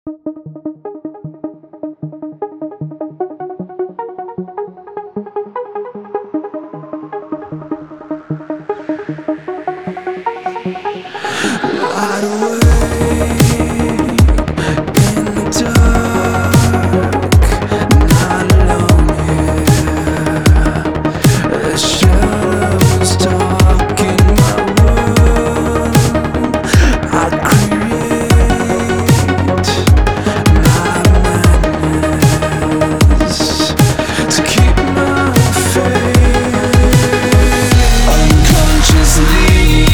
Light away in the dark, not alone here. A shadow stalking my world. I create my madness to keep my faith. Unconsciously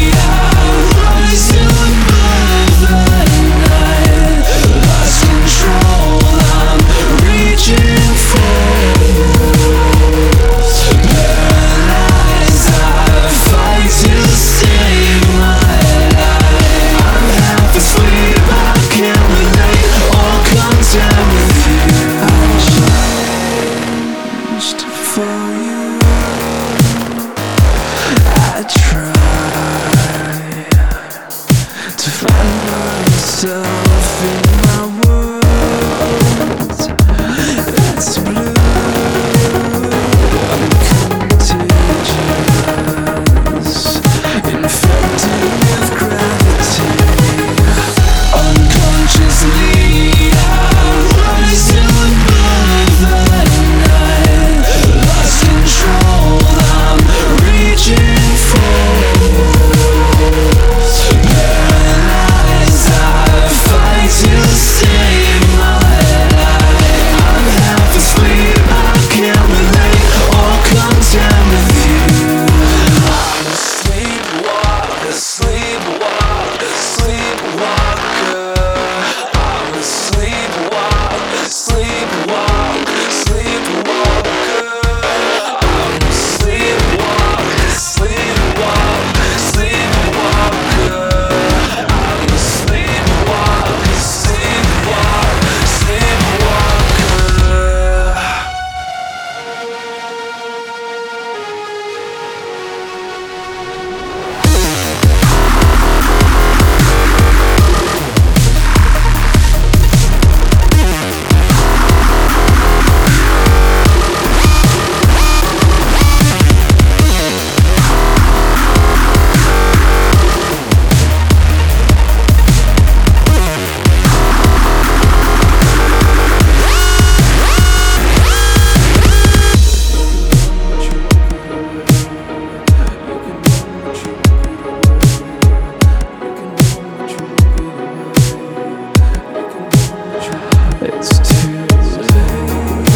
to find myself in my world. It's blue, I'm contagious, infected with gravity. Unconsciously I rise above the night. Lost control, I'm reaching forward. It's too late.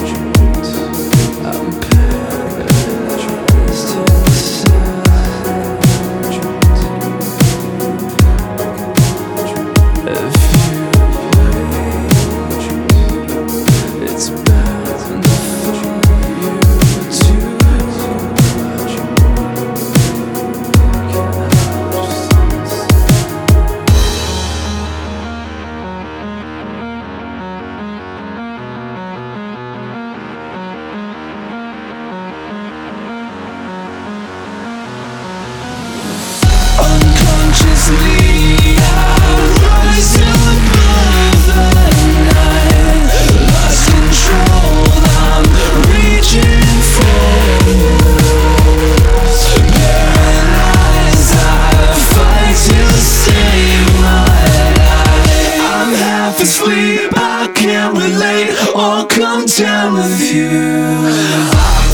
I'm paralyzed inside. If you wait, it's bound for you to unconsciously I rise above the night. Lost control, I'm reaching forward. Paralyzed, I fight to save my life. I'm half asleep, I can't relate or come down with you.